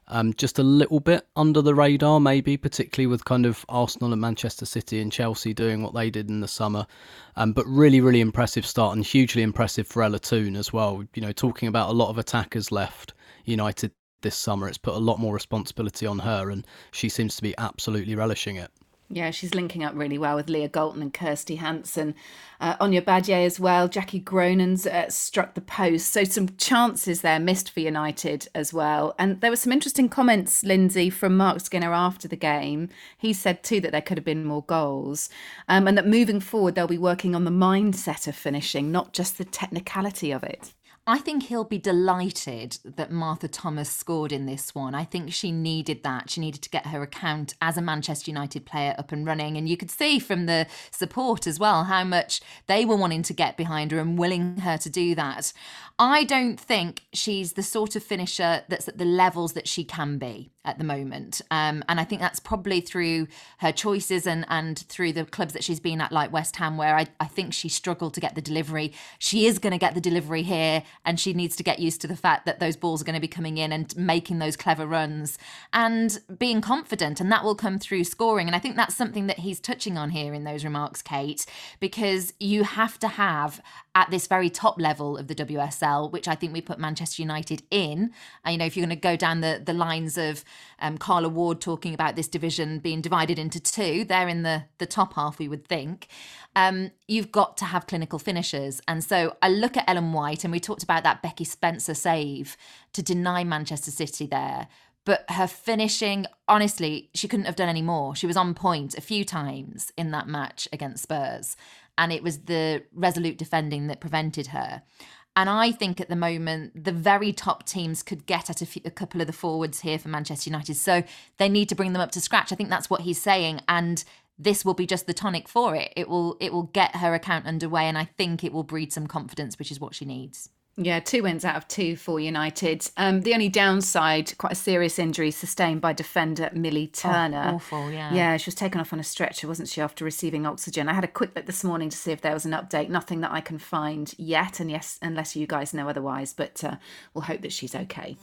Um, just a little bit under the radar, maybe, particularly with kind of Arsenal and Manchester City and Chelsea doing what they did in the summer. Um, but really, really impressive start, and hugely impressive for Ella Toone as well. You know, talking about a lot of attackers left United this summer, it's put a lot more responsibility on her, and she seems to be absolutely relishing it. Yeah, she's linking up really well with Leah Galton and Kirsty Hansen. Uh, Anya Badier as well. Jackie Groenen's uh, struck the post. So some chances there missed for United as well. And there were some interesting comments, Lindsay, from Mark Skinner after the game. He said too that there could have been more goals, um, and that moving forward they'll be working on the mindset of finishing, not just the technicality of it. I think he'll be delighted that Martha Thomas scored in this one. I think she needed that. She needed to get her account as a Manchester United player up and running. And you could see from the support as well how much they were wanting to get behind her and willing her to do that. I don't think she's the sort of finisher that's at the levels that she can be at the moment. Um, and I think that's probably through her choices and, and through the clubs that she's been at, like West Ham, where I, I think she struggled to get the delivery. She is going to get the delivery here, and she needs to get used to the fact that those balls are going to be coming in and making those clever runs and being confident, and that will come through scoring. And I think that's something that he's touching on here in those remarks, Kate, because you have to have at this very top level of the W S L, which I think we put Manchester United in. And, you know, if you're going to go down the, the lines of um, Carla Ward talking about this division being divided into two, they're in the, the top half, we would think. Um, you've got to have clinical finishers. And so I look at Ellen White, and we talked about that Becky Spencer save to deny Manchester City there. But her finishing, honestly, she couldn't have done any more. She was on point a few times in that match against Spurs. And it was the resolute defending that prevented her. And I think at the moment, the very top teams could get at a, few, a couple of the forwards here for Manchester United. So they need to bring them up to scratch. I think that's what he's saying. And this will be just the tonic for it. It will, it will get her account underway. And I think it will breed some confidence, which is what she needs. Yeah, two wins out of two for United. Um, the only downside, quite a serious injury sustained by defender Millie Turner. Oh, awful, yeah. Yeah, she was taken off on a stretcher, wasn't she, after receiving oxygen. I had a quick look this morning to see if there was an update. Nothing that I can find yet, and yes, unless you guys know otherwise. But uh, we'll hope that she's okay.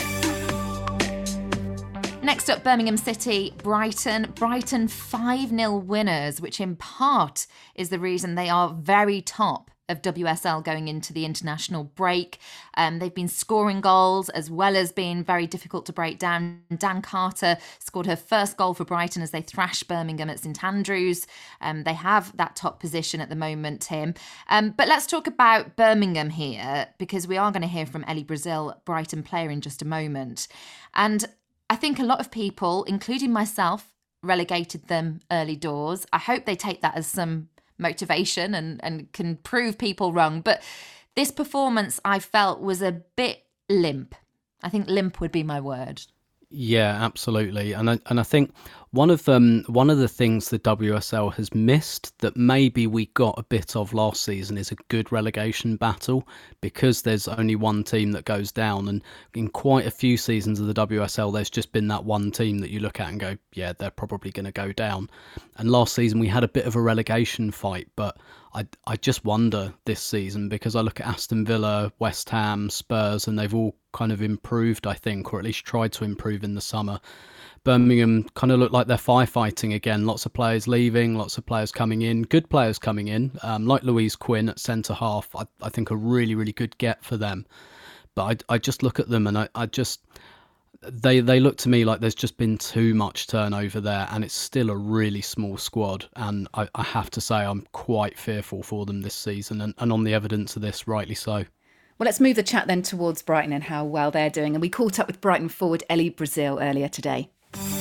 Next up, Birmingham City, Brighton. Brighton five nil winners, which in part is the reason they are very top of W S L going into the international break. Um, they've been scoring goals as well as being very difficult to break down. Dan Carter scored her first goal for Brighton as they thrash Birmingham at St Andrews. Um, they have that top position at the moment, Tim. Um, but let's talk about Birmingham here, because we are going to hear from Ellie Brazil, Brighton player, in just a moment. And I think a lot of people, including myself, relegated them early doors. I hope they take that as some motivation and, and can prove people wrong. But this performance, I felt, was a bit limp. I think limp would be my word. Yeah, absolutely. And I, and I think one of um one of the things the W S L has missed that maybe we got a bit of last season is a good relegation battle, because there's only one team that goes down, and in quite a few seasons of the W S L there's just been that one team that you look at and go, yeah, they're probably going to go down. And last season we had a bit of a relegation fight, but I I just wonder this season, because I look at Aston Villa, West Ham, Spurs, and they've all kind of improved, I think, or at least tried to improve in the summer. Birmingham kind of look like they're firefighting again. Lots of players leaving, lots of players coming in, good players coming in, um, like Louise Quinn at centre half. I, I think a really, really good get for them. But I, I just look at them and I, I just... They they look to me like there's just been too much turnover there, and it's still a really small squad. And I, I have to say I'm quite fearful for them this season, and, and on the evidence of this, rightly so. Well, let's move the chat then towards Brighton and how well they're doing. And we caught up with Brighton forward Ellie Brazil earlier today.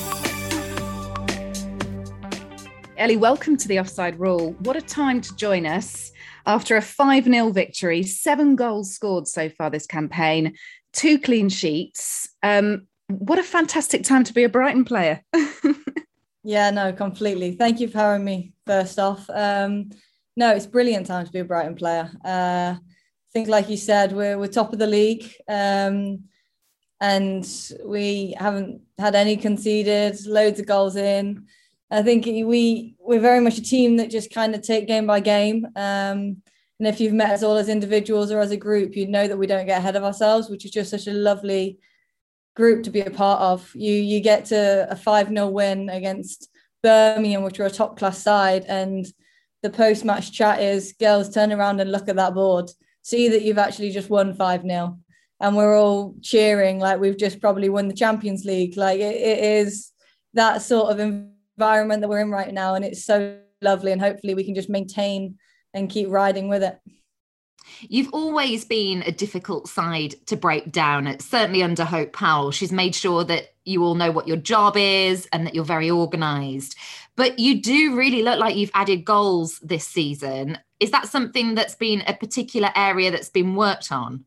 Ellie, welcome to the Offside Rule. What a time to join us after a five nil victory, seven goals scored so far this campaign, two clean sheets. Um, what a fantastic time to be a Brighton player. Yeah, no, completely. Thank you for having me, first off. Um, no, it's a brilliant time to be a Brighton player. Uh, I think, like you said, we're, we're top of the league, um, and we haven't had any conceded, loads of goals in. I think we, we're very much a team that just kind of take game by game. Um, and if you've met us all as individuals or as a group, you know that we don't get ahead of ourselves, which is just such a lovely group to be a part of. You you get to a five nil win against Birmingham, which are a top class side, and the post match chat is, girls, turn around and look at that board, see that you've actually just won five nil, and we're all cheering like we've just probably won the Champions League. Like it, it is that sort of environment that we're in right now, and it's so lovely, and hopefully we can just maintain and keep riding with it. You've always been a difficult side to break down, certainly under Hope Powell. She's made sure that you all know what your job is and that you're very organised. But you do really look like you've added goals this season. Is that something that's been a particular area that's been worked on?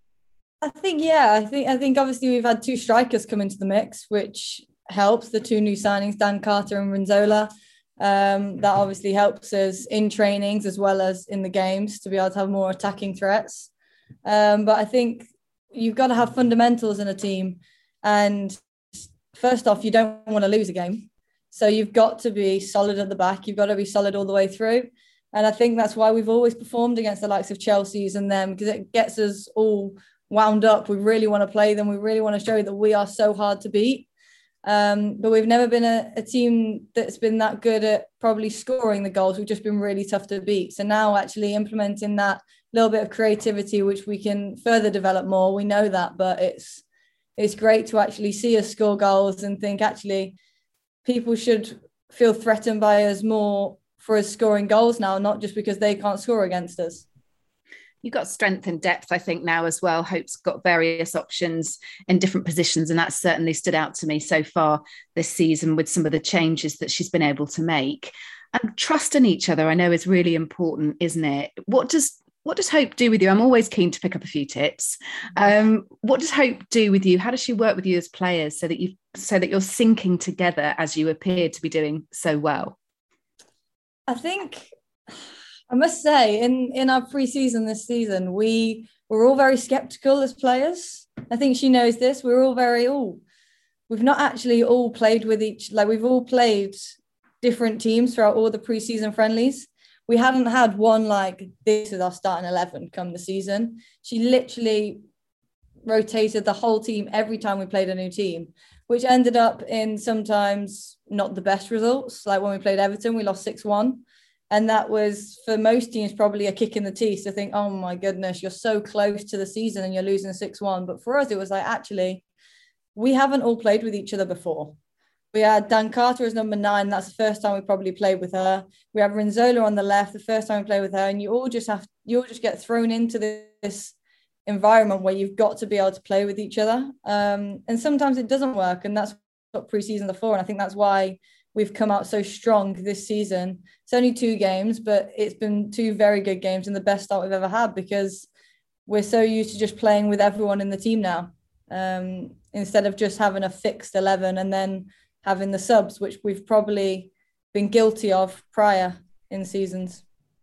I think, yeah, I think I think obviously we've had two strikers come into the mix, which helps. The two new signings, Dan Carter and Rinzola. Um, that obviously helps us in trainings as well as in the games to be able to have more attacking threats. Um, but I think you've got to have fundamentals in a team. And first off, you don't want to lose a game. So you've got to be solid at the back. You've got to be solid all the way through. And I think that's why we've always performed against the likes of Chelsea's and them, because it gets us all wound up. We really want to play them. We really want to show that we are so hard to beat. Um, but we've never been a, a team that's been that good at probably scoring the goals. We've just been really tough to beat. So now actually implementing that little bit of creativity, which we can further develop more, we know that, but it's it's great to actually see us score goals and think actually people should feel threatened by us more for us scoring goals now, not just because they can't score against us. You've got strength and depth, I think, now as well. Hope's got various options in different positions, and that's certainly stood out to me so far this season with some of the changes that she's been able to make. And trust in each other, I know, is really important, isn't it? What does what does Hope do with you? I'm always keen to pick up a few tips. Um, what does Hope do with you? How does she work with you as players so that you so that you're syncing together as you appear to be doing so well? I think. I must say, in, in our pre-season this season, we were all very sceptical as players. I think she knows this. We're all very, oh, we've not actually all played with each, like we've all played different teams throughout all the pre-season friendlies. We hadn't had one like, this is our starting eleven come the season. She literally rotated the whole team every time we played a new team, which ended up in sometimes not the best results. Like when we played Everton, we lost six one. And that was, for most teams, probably a kick in the teeth to think, oh my goodness, you're so close to the season and you're losing six one. But for us, it was like, actually, we haven't all played with each other before. We had Dan Carter as number nine. That's the first time we probably played with her. We have Rinzola on the left, the first time we played with her. And you all just have, you all just get thrown into this environment where you've got to be able to play with each other. Um, and sometimes it doesn't work. And that's what pre-seasons are for. And I think that's why we've come out so strong this season. It's only two games, but it's been two very good games and the best start we've ever had, because we're so used to just playing with everyone in the team now, um, instead of just having a fixed eleven and then having the subs, which we've probably been guilty of prior in seasons.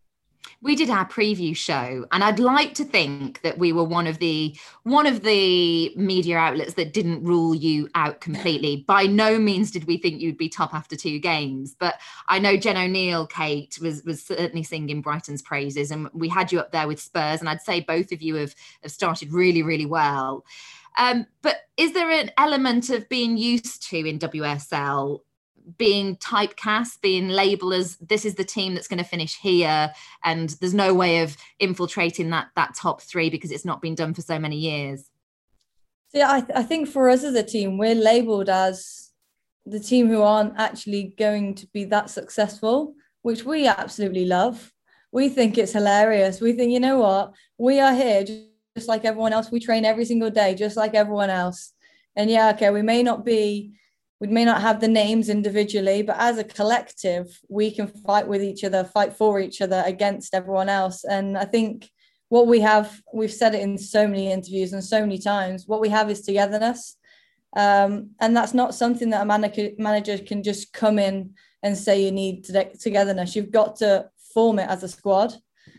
We did our preview show, and I'd like to think that we were one of the one of the media outlets that didn't rule you out completely. By no means did we think you'd be top after two games, but I know Jen O'Neill, Kate, was was certainly singing Brighton's praises, and we had you up there with Spurs, and I'd say both of you have, have started really, really well. Um, but is there an element of being used to in W S L being typecast, being labelled as this is the team that's going to finish here, and there's no way of infiltrating that that top three because it's not been done for so many years? So yeah, I, th- I think for us as a team, we're labelled as the team who aren't actually going to be that successful, which we absolutely love. We think it's hilarious. We think, you know what, we are here just, just like everyone else. We train every single day, just like everyone else. And yeah, okay, we may not be We may not have the names individually, but as a collective, we can fight with each other, fight for each other against everyone else. And I think what we have, we've said it in so many interviews and so many times, what we have is togetherness. Um, and that's not something that a man- manager can just come in and say you need togetherness. You've got to form it as a squad.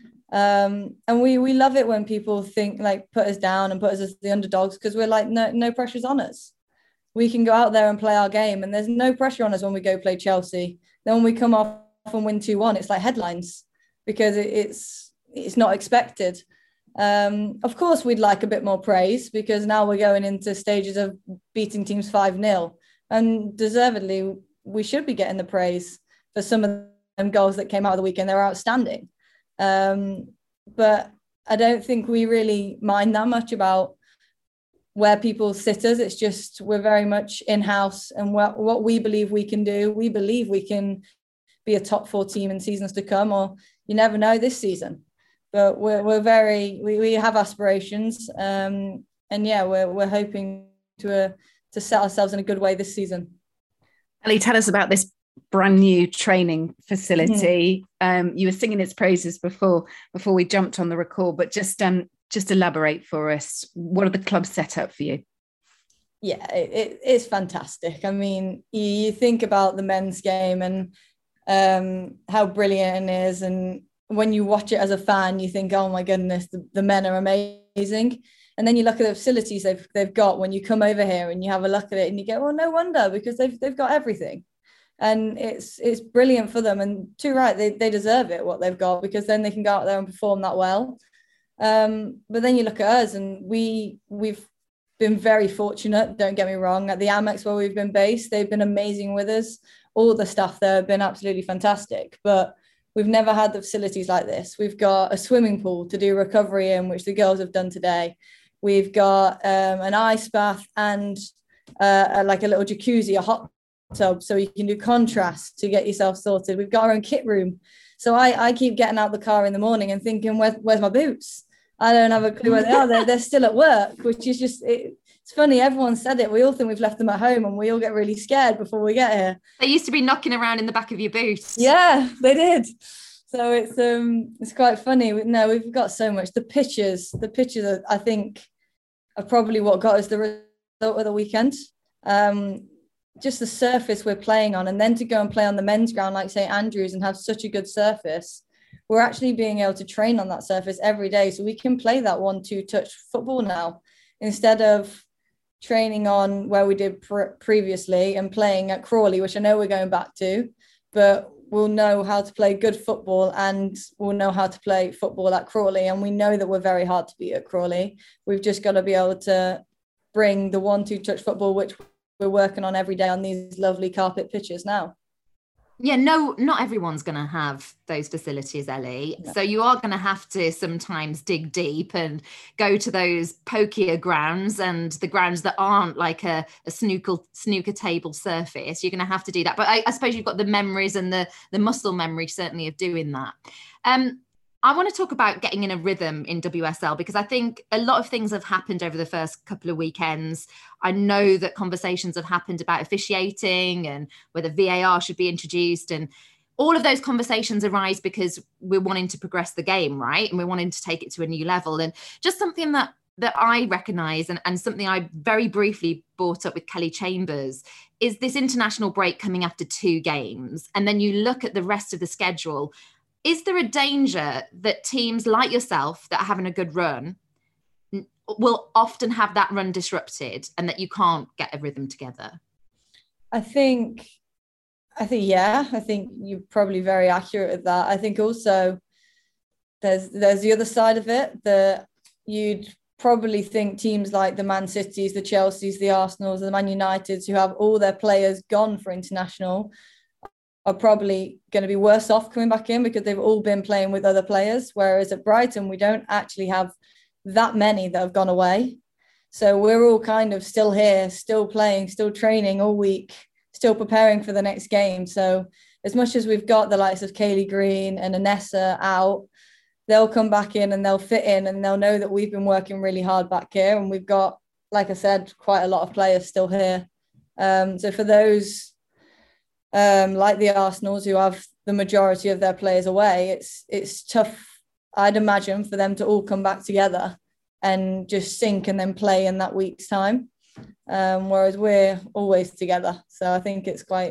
Um, and we we love it when people think, like, put us down and put us as the underdogs, because we're like, no, no pressure's on us. We can go out there and play our game, and there's no pressure on us when we go play Chelsea. Then when we come off and win two one, it's like headlines, because it, it's it's not expected. Um, of course, we'd like a bit more praise because now we're going into stages of beating teams five nil, and deservedly, we should be getting the praise for some of them goals that came out of the weekend. They were outstanding. Um, but I don't think we really mind that much about where people sit us. It's just we're very much in-house, and what, what we believe we can do. We believe we can be a top four team in seasons to come, or you never know this season. But we're we're very we, we have aspirations, um, and yeah, we're we're hoping to uh, to set ourselves in a good way this season. Ellie, tell us about this brand new training facility. Mm-hmm. Um, you were singing its praises before before we jumped on the record, but just um just elaborate for us. What are the clubs set up for you? Yeah, it, it, it's fantastic. I mean, you, you think about the men's game and um, how brilliant it is, and when you watch it as a fan, you think, oh my goodness, the, the men are amazing. And then you look at the facilities they've they've got when you come over here and you have a look at it and you go, well, no wonder, because they've they've got everything. And it's it's brilliant for them. And too right, they, they deserve it, what they've got, because then they can go out there and perform that well. Um, but then you look at us, and we, we've been very fortunate, don't get me wrong, at the Amex where we've been based. They've been amazing with us. All the staff there have been absolutely fantastic. But we've never had the facilities like this. We've got a swimming pool to do recovery in, which the girls have done today. We've got um, an ice bath and uh, like a little jacuzzi, a hot tub, so you can do contrast to get yourself sorted. We've got our own kit room. So I, I keep getting out the car in the morning and thinking, Where, where's my boots? I don't have a clue where they are. They're, they're still at work, which is just, it, it's funny. Everyone said it. We all think we've left them at home, and we all get really scared before we get here. They used to be knocking around in the back of your boots. Yeah, they did. So it's um it's quite funny. No, we've got so much. The pitches, the pitches, are, I think, are probably what got us the result of the weekend. Um, just the surface we're playing on, and then to go and play on the men's ground like St Andrews and have such a good surface. We're actually being able to train on that surface every day, so we can play that one-two touch football now instead of training on where we did pre- previously and playing at Crawley, which I know we're going back to, but we'll know how to play good football, and we'll know how to play football at Crawley. And we know that we're very hard to beat at Crawley. We've just got to be able to bring the one-two touch football, which we're working on every day on these lovely carpet pitches now. Yeah, no, not everyone's going to have those facilities, Ellie. No. So you are going to have to sometimes dig deep and go to those pokier grounds and the grounds that aren't like a, a snooker snooker table surface. You're going to have to do that. But I, I suppose you've got the memories and the, the muscle memory, certainly, of doing that. Um, I want to talk about getting in a rhythm in W S L, because I think a lot of things have happened over the first couple of weekends. I know that conversations have happened about officiating and whether V A R should be introduced. And all of those conversations arise because we're wanting to progress the game, right? And we're wanting to take it to a new level. And just something that that I recognise and, and something I very briefly brought up with Kelly Chambers is this international break coming after two games. And then you look at the rest of the schedule. Is there a danger that teams like yourself that are having a good run will often have that run disrupted and that you can't get a rhythm together? I think, I think, yeah, I think you're probably very accurate at that. I think also there's there's the other side of it that you'd probably think teams like the Man Cities, the Chelseas, the Arsenals, the Man Uniteds, who have all their players gone for international, are probably going to be worse off coming back in because they've all been playing with other players. Whereas at Brighton, we don't actually have that many that have gone away. So we're all kind of still here, still playing, still training all week, still preparing for the next game. So as much as we've got the likes of Kaylee Green and Anessa out, they'll come back in and they'll fit in and they'll know that we've been working really hard back here. And we've got, like I said, quite a lot of players still here. Um, so for those, Um, like the Arsenals, who have the majority of their players away, it's it's tough, I'd imagine, for them to all come back together and just sync and then play in that week's time. Um, whereas we're always together. So I think it's quite,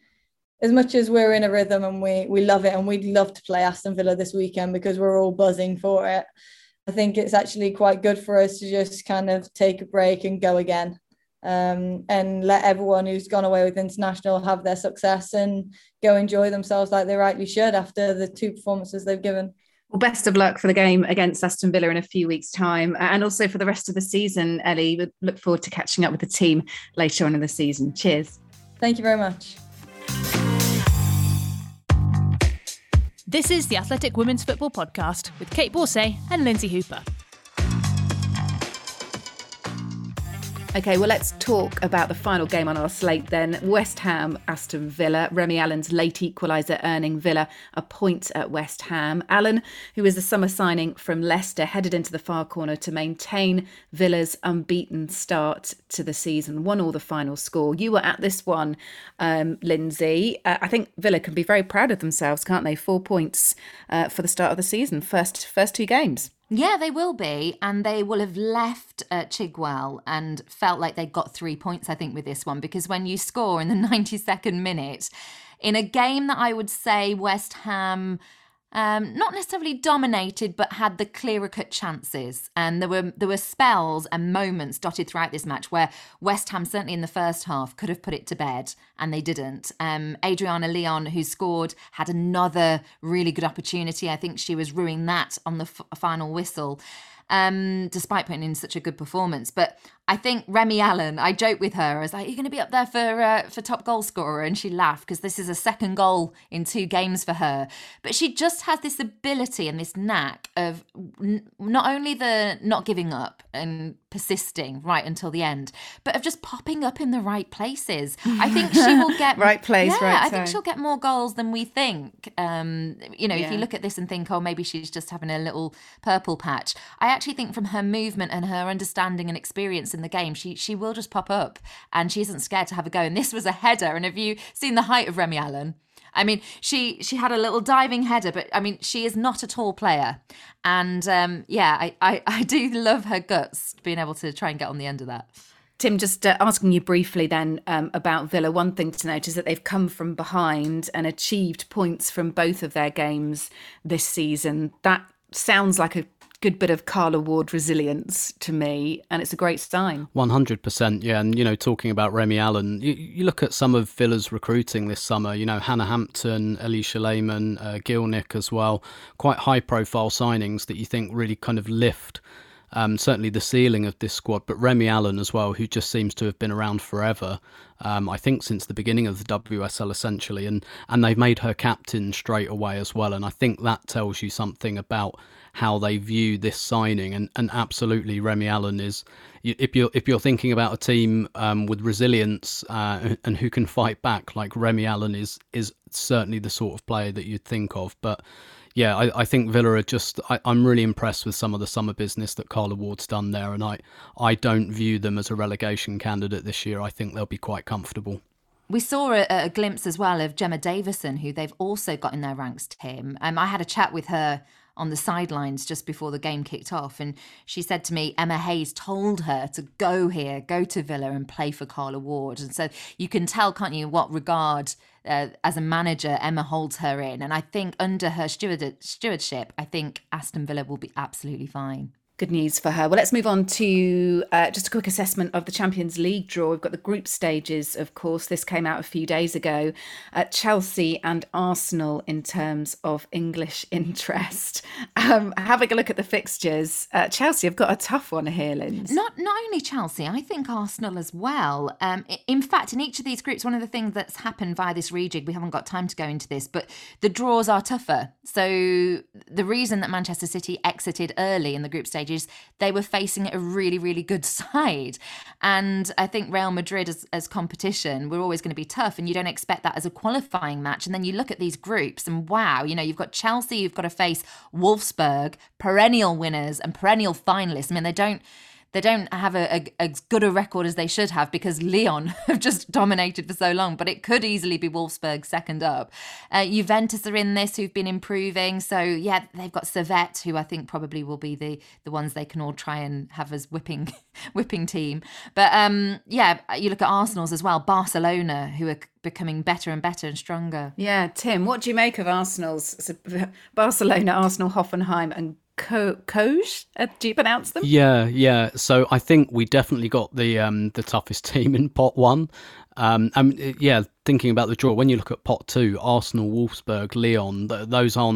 as much as we're in a rhythm and we we love it and we'd love to play Aston Villa this weekend because we're all buzzing for it, I think it's actually quite good for us to just kind of take a break and go again. Um, and let everyone who's gone away with international have their success and go enjoy themselves like they rightly should after the two performances they've given. Well, best of luck for the game against Aston Villa in a few weeks' time, and also for the rest of the season, Ellie. We look forward to catching up with the team later on in the season. Cheers. Thank you very much. This is the Athletic Women's Football Podcast with Kate Borsay and Lindsay Hooper. Okay, well, let's talk about the final game on our slate then. West Ham, Aston Villa. Remy Allen's late equaliser earning Villa a point at West Ham. Allen, who is a summer signing from Leicester, headed into the far corner to maintain Villa's unbeaten start to the season. One all the final score. You were at this one, um, Lindsay. Uh, I think Villa can be very proud of themselves, can't they? Four points uh, for the start of the season. First, first two games. Yeah, they will be, and they will have left uh, Chigwell and felt like they got three points, I think, with this one, because when you score in the ninety-second minute, in a game that I would say West Ham um, not necessarily dominated, but had the clearer cut chances, and there were there were spells and moments dotted throughout this match where West Ham, certainly in the first half, could have put it to bed, and they didn't. Um, Adriana Leon, who scored, had another really good opportunity. I think she was ruining that on the f- final whistle, um, despite putting in such a good performance. But I think Remy Allen, I joke with her, I was like, "You're going to be up there for uh, for top goal scorer," and she laughed because this is a second goal in two games for her. But she just has this ability and this knack of n- not only the not giving up and persisting right until the end, but of just popping up in the right places. I think she will get right place, yeah, right I time. think she'll get more goals than we think. Um, you know, Yeah. if you look at this and think, oh, maybe she's just having a little purple patch. I actually think from her movement and her understanding and experience in the game, she she will just pop up, and she isn't scared to have a go. And this was a header. And have you seen the height of Remy Allen? I mean, she she had a little diving header, but I mean, she is not a tall player. And um, yeah, I, I, I do love her guts being able to try and get on the end of that. Tim, just uh, asking you briefly then um, about Villa, one thing to note is that they've come from behind and achieved points from both of their games this season. That sounds like a good bit of Carla Ward resilience to me, and it's a great sign. one hundred percent, yeah. And, you know, talking about Remy Allen, you, you look at some of Villa's recruiting this summer, you know, Hannah Hampton, Alicia Lehman, uh, Gilnick as well, quite high-profile signings that you think really kind of lift Um, certainly the ceiling of this squad, but Remy Allen as well, who just seems to have been around forever, um, I think since the beginning of the W S L essentially, and, and they've made her captain straight away as well, and I think that tells you something about how they view this signing, and, and absolutely Remy Allen is, if you're, if you're thinking about a team um, with resilience uh, and who can fight back, like Remy Allen is, is certainly the sort of player that you'd think of, but yeah, I, I think Villa are just, I, I'm really impressed with some of the summer business that Carla Ward's done there, and I, I don't view them as a relegation candidate this year. I think they'll be quite comfortable. We saw a, a glimpse as well of Gemma Davison, who they've also got in their ranks, Tim. Um, I had a chat with her on the sidelines just before the game kicked off, and she said to me, Emma Hayes told her to go here, go to Villa and play for Carla Ward. And so you can tell, can't you, what regard uh, as a manager Emma holds her in. And I think under her steward- stewardship, I think Aston Villa will be absolutely fine. Good news for her. Well, let's move on to uh, just a quick assessment of the Champions League draw. We've got the group stages, of course. This came out a few days ago. Uh, Chelsea and Arsenal in terms of English interest. Um, having a look at the fixtures, uh, Chelsea have got a tough one here, Linz. Not not only Chelsea, I think Arsenal as well. Um, in fact, in each of these groups, one of the things that's happened via this rejig, we haven't got time to go into this, but the draws are tougher. So the reason that Manchester City exited early in the group stage is they were facing a really, really good side. And I think Real Madrid as, as competition, we're always going to be tough, and you don't expect that as a qualifying match. And then you look at these groups and wow, you know, you've got Chelsea, you've got to face Wolfsburg, perennial winners and perennial finalists. I mean, they don't They don't have a, a, as good a record as they should have because Lyon have just dominated for so long, but it could easily be Wolfsburg second up. Uh, Juventus are in this, who've been improving. So, yeah, they've got Servette, who I think probably will be the, the ones they can all try and have as whipping whipping team. But, um, yeah, you look at Arsenal's as well, Barcelona, who are becoming better and better and stronger. Yeah, Tim, what do you make of Arsenal's? So Barcelona, Arsenal, Hoffenheim and Co- Coge, uh, do you pronounce them? Yeah, yeah. So I think we definitely got the um, the toughest team in pot one. Um, I mean, yeah, thinking about the draw, when you look at pot two, Arsenal, Wolfsburg, Lyon, th- those aren't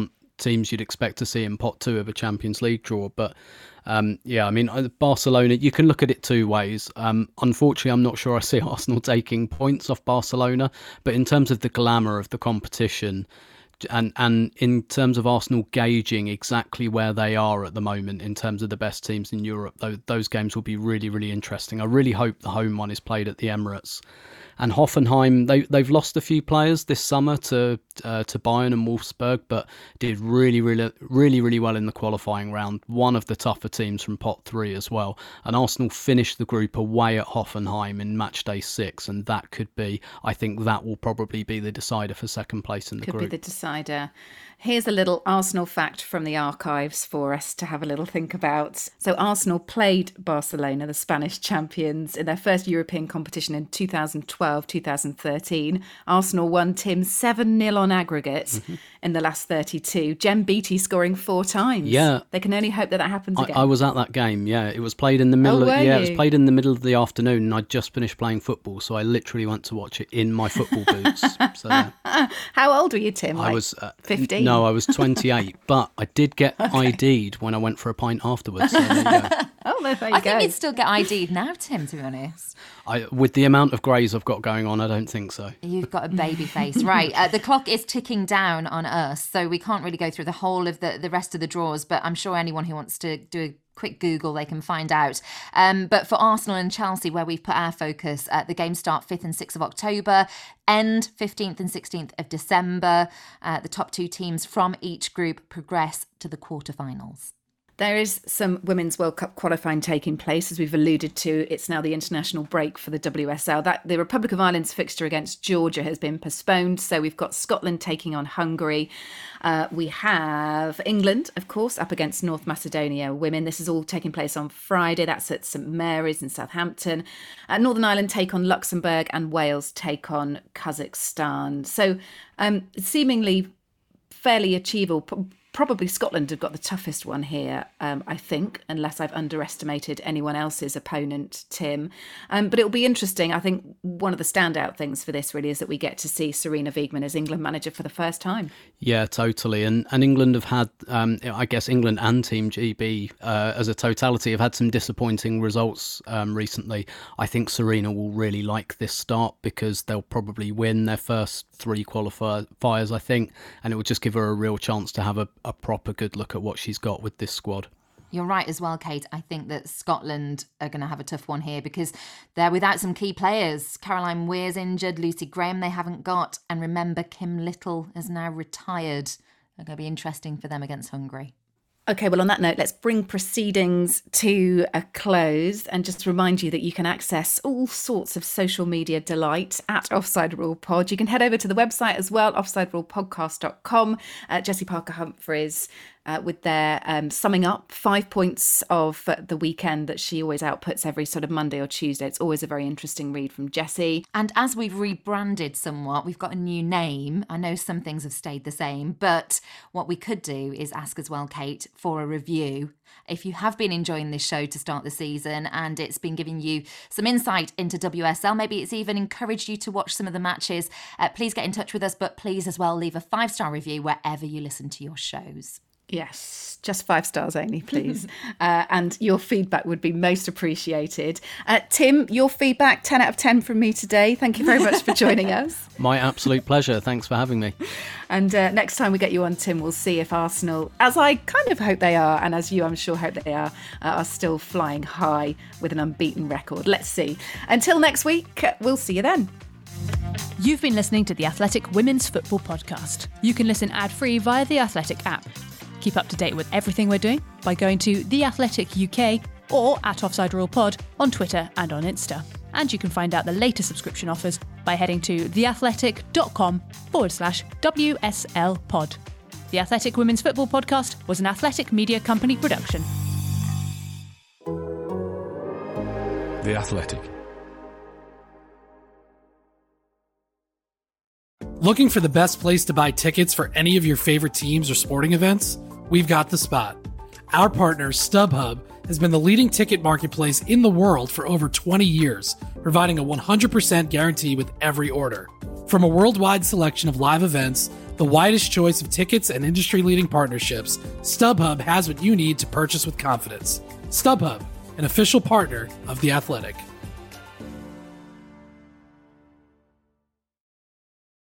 teams you'd expect to see in pot two of a Champions League draw. But um, yeah, I mean, Barcelona, you can look at it two ways. Um, unfortunately, I'm not sure I see Arsenal taking points off Barcelona, but in terms of the glamour of the competition, And and in terms of Arsenal gauging exactly where they are at the moment in terms of the best teams in Europe, those, those games will be really, really interesting. I really hope the home one is played at the Emirates. And Hoffenheim, they, they've lost a few players this summer to uh, to Bayern and Wolfsburg, but did really, really, really, really well in the qualifying round. One of the tougher teams from pot three as well. And Arsenal finished the group away at Hoffenheim in match day six, and that could be, I think that will probably be the decider for second place in the could group. Could be the decider. Here's a little Arsenal fact from the archives for us to have a little think about. So Arsenal played Barcelona, the Spanish champions, in their first European competition in two thousand twelve, two thousand thirteen. Arsenal won, Tim, seven nil on aggregate mm-hmm. in the last thirty-two. Jem Beattie scoring four times. Yeah. They can only hope that that happens I, again. I was at that game, yeah. It was played in the middle oh, of, yeah, you? it was played in the middle of the afternoon, and I'd just finished playing football, so I literally went to watch it in my football boots. So, yeah. How old were you, Tim? I like was uh, fifteen. No, I was twenty-eight, but I did get okay. I D'd when I went for a pint afterwards. So there you go. Oh, no, there you I go. think you'd still get I D'd now, Tim, to be honest. I, with the amount of greys I've got going on, I don't think so. You've got a baby face. Right. Uh, the clock is ticking down on us, so we can't really go through the whole of the, the rest of the draws, but I'm sure anyone who wants to do a quick Google, they can find out. Um, but for Arsenal and Chelsea, where we've put our focus, uh, the games start fifth and sixth of October, end fifteenth and sixteenth of December. Uh, the top two teams from each group progress to the quarterfinals. There is some Women's World Cup qualifying taking place, as we've alluded to. It's now the international break for the W S L. That the Republic of Ireland's fixture against Georgia has been postponed, so we've got Scotland taking on Hungary. Uh, we have England, of course, up against North Macedonia women. This is all taking place on Friday. That's at St Mary's in Southampton. Uh, Northern Ireland take on Luxembourg, and Wales take on Kazakhstan. So um, seemingly fairly achievable. Probably Scotland have got the toughest one here, um, I think, unless I've underestimated anyone else's opponent, Tim. Um, but it'll be interesting. I think one of the standout things for this really is that we get to see Sarina Wiegman as England manager for the first time. Yeah, totally. And and England have had, um, I guess England and Team G B uh, as a totality have had some disappointing results um, recently. I think Sarina will really like this start because they'll probably win their first three qualifiers, I think, and it will just give her a real chance to have a a proper good look at what she's got with this squad. You're right as well, Kate. I think that Scotland are going to have a tough one here because they're without some key players. Caroline Weir's injured, Lucy Graham they haven't got, and remember Kim Little is now retired. They're going to be interesting for them against Hungary. Okay, well, on that note, let's bring proceedings to a close and just remind you that you can access all sorts of social media delight at Offside Rule Pod. You can head over to the website as well, offside rule podcast dot com. Uh, Jessie Parker Humphreys uh, with their um, summing up five points of uh, the weekend that she always outputs every sort of Monday or Tuesday. It's always a very interesting read from Jessie. And as we've rebranded somewhat, we've got a new name. I know some things have stayed the same, but what we could do is ask as well, Kate, for a review. If you have been enjoying this show to start the season and it's been giving you some insight into W S L, maybe it's even encouraged you to watch some of the matches, uh, please get in touch with us, but please as well leave a five-star review wherever you listen to your shows. Yes, just five stars only, please. uh, and your feedback would be most appreciated. Uh, Tim, your feedback, ten out of ten from me today. Thank you very much for joining us. My absolute pleasure. Thanks for having me. And uh, next time we get you on, Tim, we'll see if Arsenal, as I kind of hope they are, and as you I'm sure hope they are, uh, are still flying high with an unbeaten record. Let's see. Until next week, we'll see you then. You've been listening to the Athletic Women's Football Podcast. You can listen ad-free via the Athletic app. Keep up to date with everything we're doing by going to The Athletic U K or at Offside Rule Pod on Twitter and on Insta. And you can find out the latest subscription offers by heading to theathletic.com forward slash WSL pod. The Athletic Women's Football Podcast was an Athletic Media Company production. The Athletic. Looking for the best place to buy tickets for any of your favorite teams or sporting events? We've got the spot. Our partner, StubHub, has been the leading ticket marketplace in the world for over twenty years, providing a one hundred percent guarantee with every order. From a worldwide selection of live events, the widest choice of tickets and industry-leading partnerships, StubHub has what you need to purchase with confidence. StubHub, an official partner of The Athletic.